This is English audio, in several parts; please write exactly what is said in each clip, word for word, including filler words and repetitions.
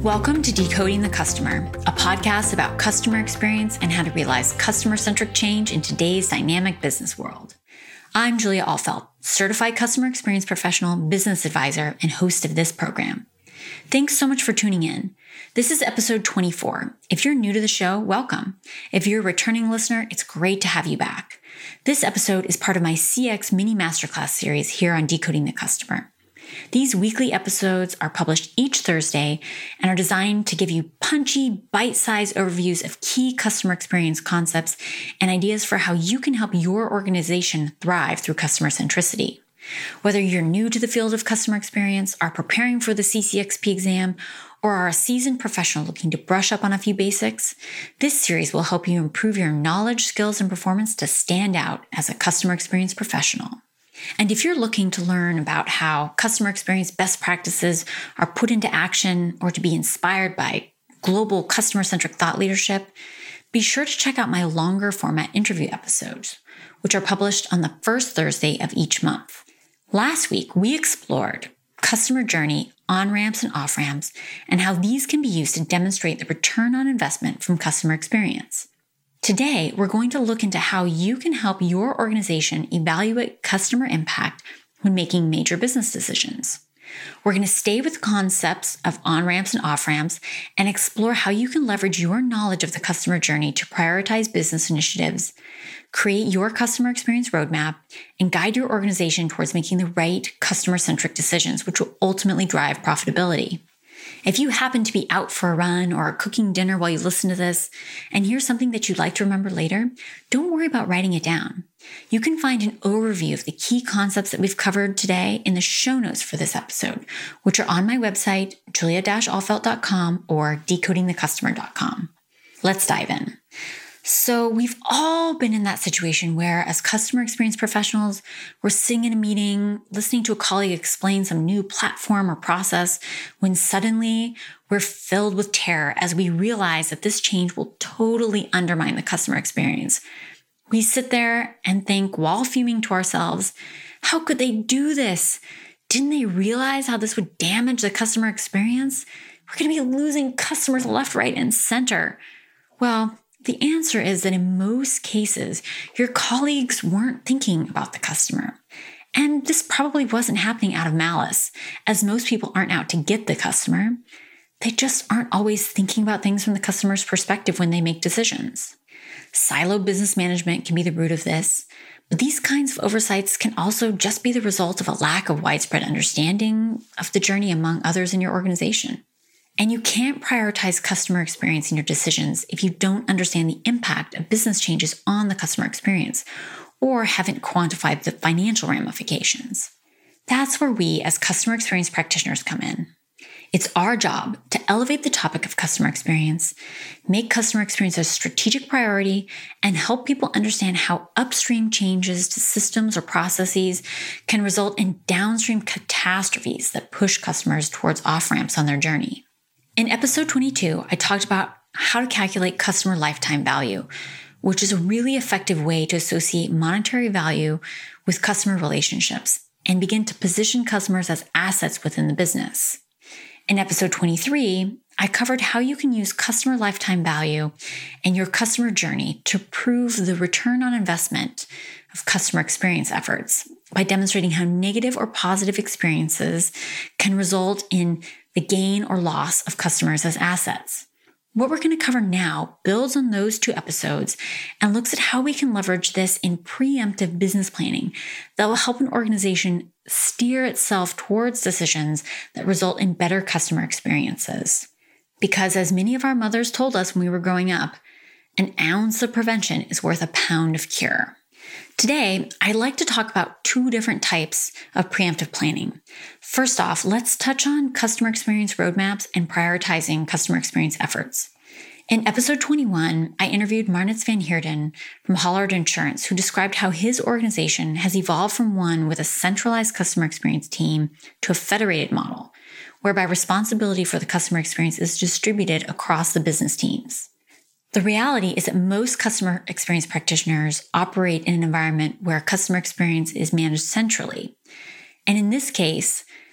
Welcome to Decoding the Customer, a podcast about customer experience and how to realize customer-centric change in today's dynamic business world. I'm Julia Alfelt, certified customer experience professional, business advisor, and host of this program. Thanks so much for tuning in. This is episode twenty-four. If you're new to the show, welcome. If you're a returning listener, it's great to have you back. This episode is part of my C X mini masterclass series here on Decoding the Customer. These weekly episodes are published each Thursday and are designed to give you punchy, bite-sized overviews of key customer experience concepts and ideas for how you can help your organization thrive through customer centricity. Whether you're new to the field of customer experience, are preparing for the C C X P exam, or are a seasoned professional looking to brush up on a few basics, this series will help you improve your knowledge, skills, and performance to stand out as a customer experience professional. And if you're looking to learn about how customer experience best practices are put into action or to be inspired by global customer-centric thought leadership, be sure to check out my longer format interview episodes, which are published on the first Thursday of each month. Last week, we explored customer journey on-ramps and off-ramps and how these can be used to demonstrate the return on investment from customer experience. Today, we're going to look into how you can help your organization evaluate customer impact when making major business decisions. We're going to stay with concepts of on-ramps and off-ramps and explore how you can leverage your knowledge of the customer journey to prioritize business initiatives, create your customer experience roadmap, and guide your organization towards making the right customer-centric decisions, which will ultimately drive profitability. If you happen to be out for a run or cooking dinner while you listen to this and hear something that you'd like to remember later, don't worry about writing it down. You can find an overview of the key concepts that we've covered today in the show notes for this episode, which are on my website, julia dash alfelt dot com or decoding the customer dot com. Let's dive in. So we've all been in that situation where, as customer experience professionals, we're sitting in a meeting, listening to a colleague explain some new platform or process, when suddenly we're filled with terror as we realize that this change will totally undermine the customer experience. We sit there and think, while fuming to ourselves, how could they do this? Didn't they realize how this would damage the customer experience? We're going to be losing customers left, right, and center. Well, the answer is that in most cases, your colleagues weren't thinking about the customer. And this probably wasn't happening out of malice, as most people aren't out to get the customer. They just aren't always thinking about things from the customer's perspective when they make decisions. Siloed business management can be the root of this, but these kinds of oversights can also just be the result of a lack of widespread understanding of the journey among others in your organization. And you can't prioritize customer experience in your decisions if you don't understand the impact of business changes on the customer experience or haven't quantified the financial ramifications. That's where we as customer experience practitioners come in. It's our job to elevate the topic of customer experience, make customer experience a strategic priority, and help people understand how upstream changes to systems or processes can result in downstream catastrophes that push customers towards off-ramps on their journey. In episode twenty-two, I talked about how to calculate customer lifetime value, which is a really effective way to associate monetary value with customer relationships and begin to position customers as assets within the business. In episode twenty-three, I covered how you can use customer lifetime value and your customer journey to prove the return on investment of customer experience efforts by demonstrating how negative or positive experiences can result in the gain or loss of customers as assets. What we're going to cover now builds on those two episodes and looks at how we can leverage this in preemptive business planning that will help an organization steer itself towards decisions that result in better customer experiences. Because as many of our mothers told us when we were growing up, an ounce of prevention is worth a pound of cure. Today, I'd like to talk about two different types of preemptive planning. First off, let's touch on customer experience roadmaps and prioritizing customer experience efforts. In episode twenty-one, I interviewed Marnitz van Heerden from Hollard Insurance, who described how his organization has evolved from one with a centralized customer experience team to a federated model, whereby responsibility for the customer experience is distributed across the business teams. The reality is that most customer experience practitioners operate in an environment where customer experience is managed centrally. And in this case,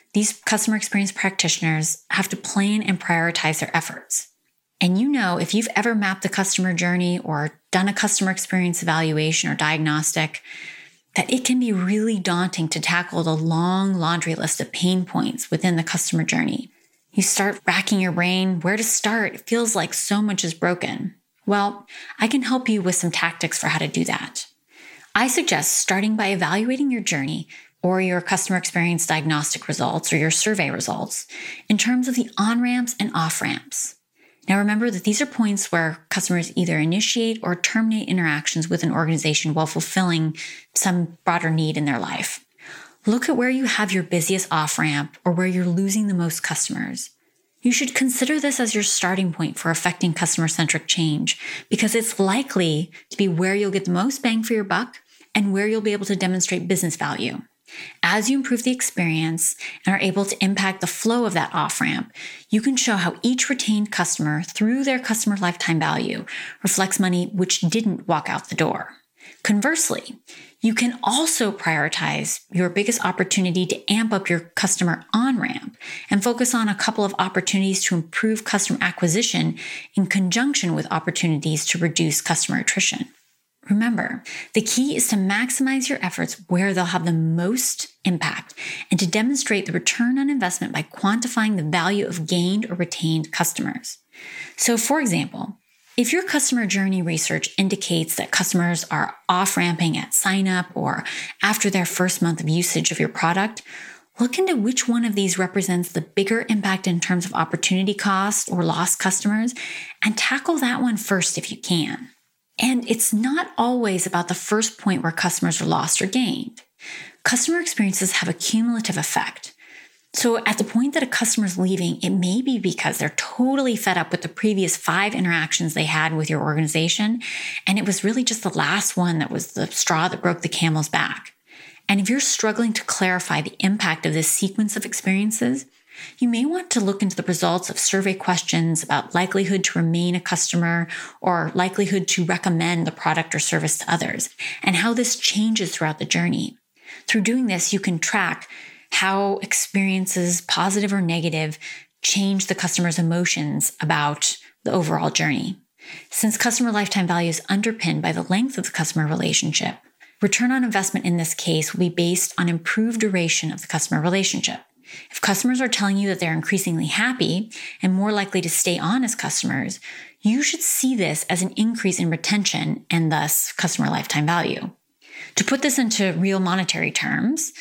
these customer experience practitioners have to plan and prioritize their efforts. And you know, if you've ever mapped the customer journey or done a customer experience evaluation or diagnostic, that it can be really daunting to tackle the long laundry list of pain points within the customer journey. You start racking your brain where to start. It feels like so much is broken. Well, I can help you with some tactics for how to do that. I suggest starting by evaluating your journey or your customer experience diagnostic results or your survey results in terms of the on-ramps and off-ramps. Now remember that these are points where customers either initiate or terminate interactions with an organization while fulfilling some broader need in their life. Look at where you have your busiest off-ramp or where you're losing the most customers. You should consider this as your starting point for affecting customer-centric change because it's likely to be where you'll get the most bang for your buck and where you'll be able to demonstrate business value. As you improve the experience and are able to impact the flow of that off-ramp, you can show how each retained customer through their customer lifetime value reflects money which didn't walk out the door. Conversely, you can also prioritize your biggest opportunity to amp up your customer on-ramp and focus on a couple of opportunities to improve customer acquisition in conjunction with opportunities to reduce customer attrition. Remember, the key is to maximize your efforts where they'll have the most impact and to demonstrate the return on investment by quantifying the value of gained or retained customers. So, for example, if your customer journey research indicates that customers are off-ramping at sign-up or after their first month of usage of your product, look into which one of these represents the bigger impact in terms of opportunity cost or lost customers and tackle that one first if you can. And it's not always about the first point where customers are lost or gained. Customer experiences have a cumulative effect. So at the point that a customer is leaving, it may be because they're totally fed up with the previous five interactions they had with your organization, and it was really just the last one that was the straw that broke the camel's back. And if you're struggling to clarify the impact of this sequence of experiences, you may want to look into the results of survey questions about likelihood to remain a customer or likelihood to recommend the product or service to others, and how this changes throughout the journey. Through doing this, you can track how experiences, positive or negative, change the customer's emotions about the overall journey. Since customer lifetime value is underpinned by the length of the customer relationship, return on investment in this case will be based on improved duration of the customer relationship. If customers are telling you that they're increasingly happy and more likely to stay on as customers, you should see this as an increase in retention and thus customer lifetime value. To put this into real monetary terms,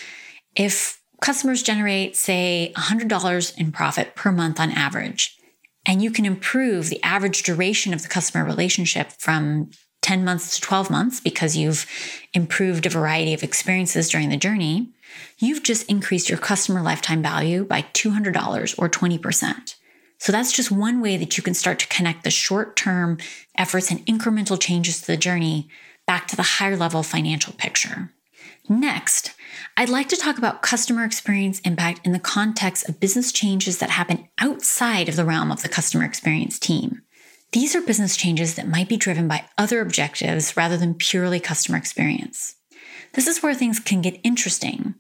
if customers generate, say, one hundred dollars in profit per month on average, and you can improve the average duration of the customer relationship from ten months to twelve months because you've improved a variety of experiences during the journey, you've just increased your customer lifetime value by two hundred dollars or twenty percent. So that's just one way that you can start to connect the short-term efforts and incremental changes to the journey back to the higher-level financial picture. Next, I'd like to talk about customer experience impact in the context of business changes that happen outside of the realm of the customer experience team. These are business changes that might be driven by other objectives rather than purely customer experience. This is where things can get interesting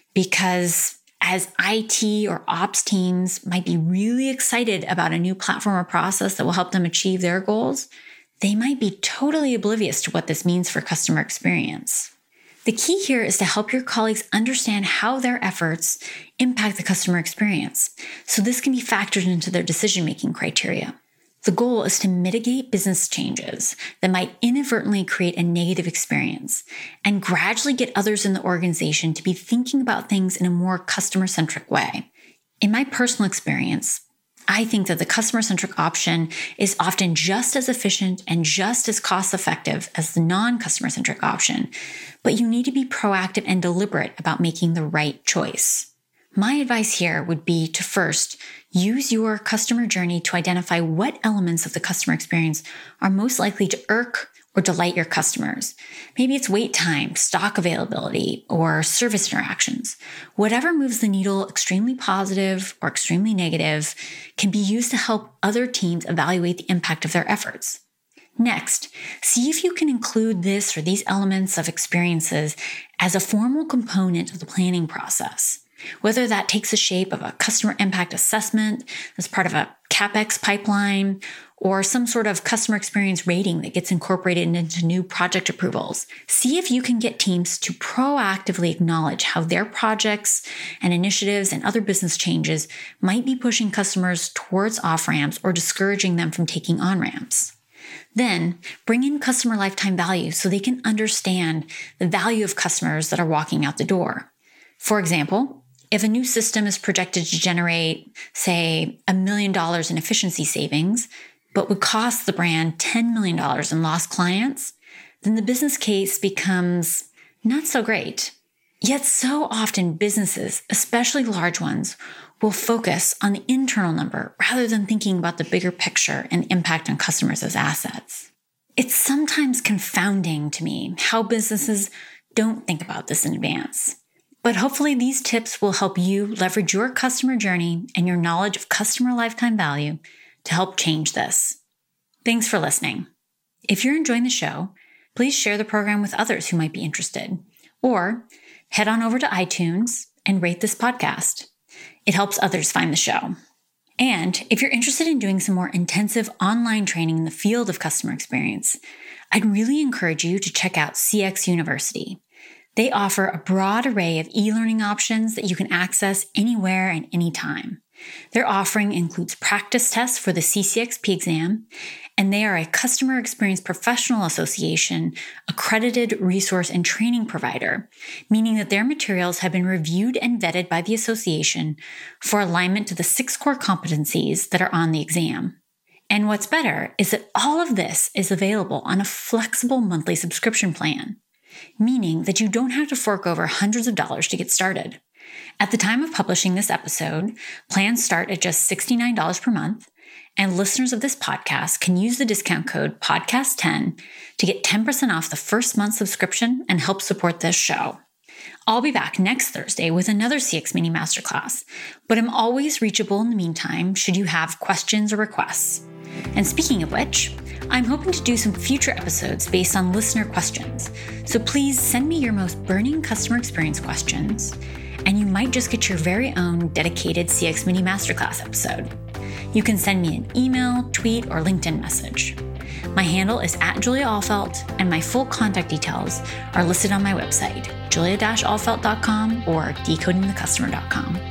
because as I T or ops teams might be really excited about a new platform or process that will help them achieve their goals, they might be totally oblivious to what this means for customer experience. The key here is to help your colleagues understand how their efforts impact the customer experience, so this can be factored into their decision-making criteria. The goal is to mitigate business changes that might inadvertently create a negative experience and gradually get others in the organization to be thinking about things in a more customer-centric way. In my personal experience, I think that the customer-centric option is often just as efficient and just as cost-effective as the non-customer-centric option, but you need to be proactive and deliberate about making the right choice. My advice here would be to first use your customer journey to identify what elements of the customer experience are most likely to irk or delight your customers. Maybe it's wait time, stock availability, or service interactions. Whatever moves the needle extremely positive or extremely negative can be used to help other teams evaluate the impact of their efforts. Next, see if you can include this or these elements of experiences as a formal component of the planning process. Whether that takes the shape of a customer impact assessment as part of a CapEx pipeline, or some sort of customer experience rating that gets incorporated into new project approvals, see if you can get teams to proactively acknowledge how their projects and initiatives and other business changes might be pushing customers towards off-ramps or discouraging them from taking on-ramps. Then bring in customer lifetime value so they can understand the value of customers that are walking out the door. For example, if a new system is projected to generate, say, a million dollars in efficiency savings, but would cost the brand ten million dollars in lost clients, then the business case becomes not so great. Yet so often businesses, especially large ones, will focus on the internal number rather than thinking about the bigger picture and impact on customers as assets. It's sometimes confounding to me how businesses don't think about this in advance. But hopefully these tips will help you leverage your customer journey and your knowledge of customer lifetime value to help change this. Thanks for listening. If you're enjoying the show, please share the program with others who might be interested, or head on over to iTunes and rate this podcast. It helps others find the show. And if you're interested in doing some more intensive online training in the field of customer experience, I'd really encourage you to check out C X University. They offer a broad array of e-learning options that you can access anywhere and anytime. Their offering includes practice tests for the C C X P exam, and they are a Customer Experience Professional Association accredited resource and training provider, meaning that their materials have been reviewed and vetted by the association for alignment to the six core competencies that are on the exam. And what's better is that all of this is available on a flexible monthly subscription plan, meaning that you don't have to fork over hundreds of dollars to get started. At the time of publishing this episode, plans start at just sixty-nine dollars per month, and listeners of this podcast can use the discount code podcast ten to get ten percent off the first month subscription and help support this show. I'll be back next Thursday with another C X Mini Masterclass, but I'm always reachable in the meantime should you have questions or requests. And speaking of which, I'm hoping to do some future episodes based on listener questions, so please send me your most burning customer experience questions, and you might just get your very own dedicated C X Mini Masterclass episode. You can send me an email, tweet, or LinkedIn message. My handle is at Julia Ahlfeldt, and my full contact details are listed on my website, julia dash ahlfeldt dot com or decoding the customer dot com.